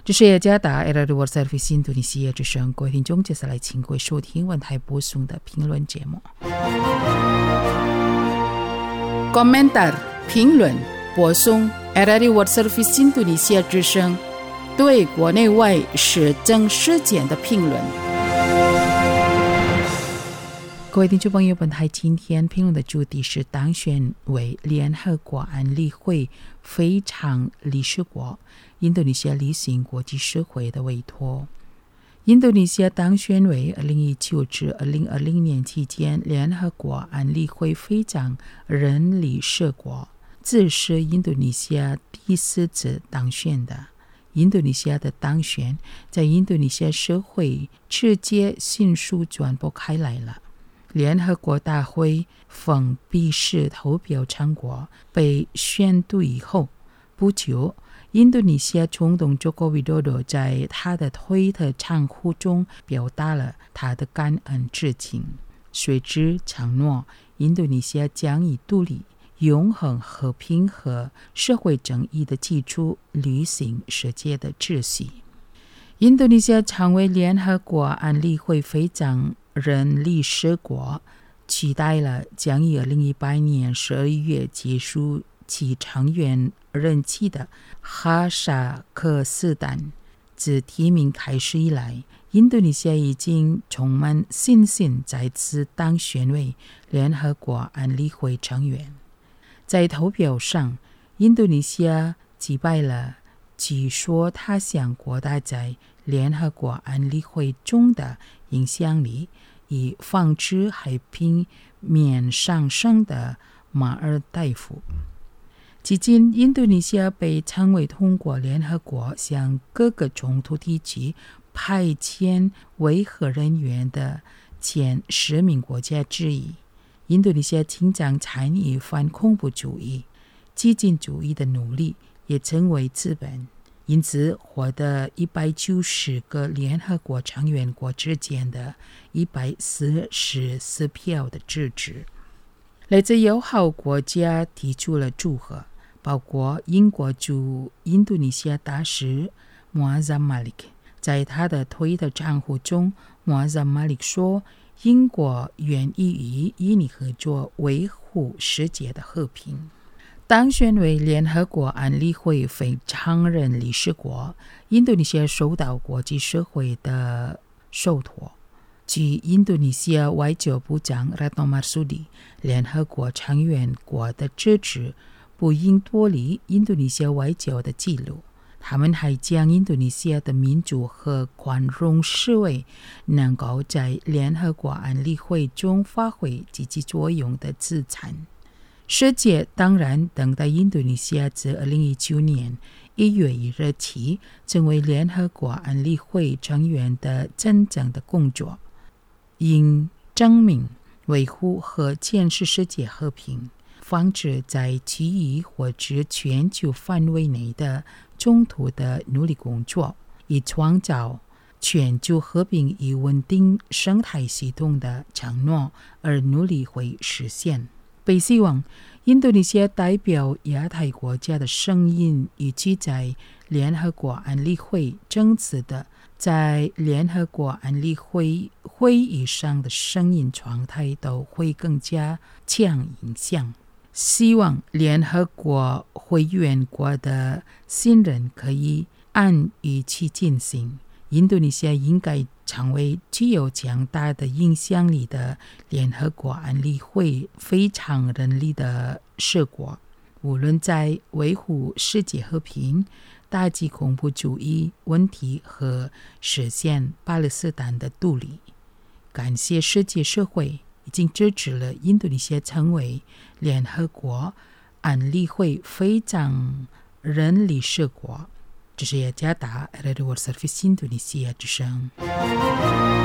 这是雅加达 World Service 印度尼西亚之声，各位听众，接下来请各位收听文台播送的评论节目。Komentar 评论播送 World Service 印度尼西亚之声，对国内外时政事件的评论。各位听众朋友，本台今天评论的主题是当选为联合国安理会非常理事国，印度尼西亚履行国际社会的委托。印度尼西亚当选为2019至2020年期间联合国安理会非常任理事国，这是印度尼西亚第4次当选的。印度尼西亚的当选在印度尼西亚社会直接迅速传播开来了。联合国大会封闭式投票成果被宣读以后不久，印度尼西亚总统佐科维多多在他的推特账户中表达了他的感恩之情，随之承诺印度尼西亚将以独立、永恒和平和社会正义的基础履行世界的秩序。印度尼西亚成为联合国安理会非常任理事国，取代了将于2018年12月结束其成员任期的哈萨克斯坦。自提名开始以来，印度尼西亚已经充满信心再次当选为联合国安理会成员。在投票上，印度尼西亚击败了据说他想扩大在联合国安理会中的影响力，以防止海平面上升的马尔代夫。至今，印度尼西亚被称为通过联合国向各个冲突地区派遣维和人员的前10名国家之一。印度尼西亚经常参与反恐怖主义、激进主义的努力，也成为资本，因此获得190个联合国成员国之间的144票的支持。来自友好国家提出了祝贺，包括英国驻印度尼西亚大使穆阿扎马利克。在他的推特账户中，穆阿扎马利克说，英国愿意与你合作，维护世界的和平。当选为联合国安理会非常任理事国，印度尼西亚受到国际社会的受托。据印度尼西亚外交部长Retno Marsudi，联合国成员国的支持不应脱离印度尼西亚外交的记录。他们还将印度尼西亚的民主和宽容视为能够在联合国安理会中发挥积极作用的资产。世界当然等待印度尼西亚自2019年1月1日起成为联合国安理会成员的真正的工作，应证明维护和建设世界和平，防止在区域或者全球范围内的冲突的努力工作，以创造全球和平与稳定生态系统的承诺而努力会实现。被希望印度尼西亚代表亚太国家的声音以及在联合国安理会证词的在联合国安理会会议上的声音状态都会更加强影响。希望联合国会员国的信任可以按预期进行。印度尼西亚应该成为具有强大的影响力的联合国安理会非常任理的事国，无论在维护世界和平、打击恐怖主义问题和实现巴勒斯坦的独立。感谢世界社会已经支持了印度尼西亚成为联合国安理会非常任理事国。这是雅加达 World Service 印度尼西亚之声。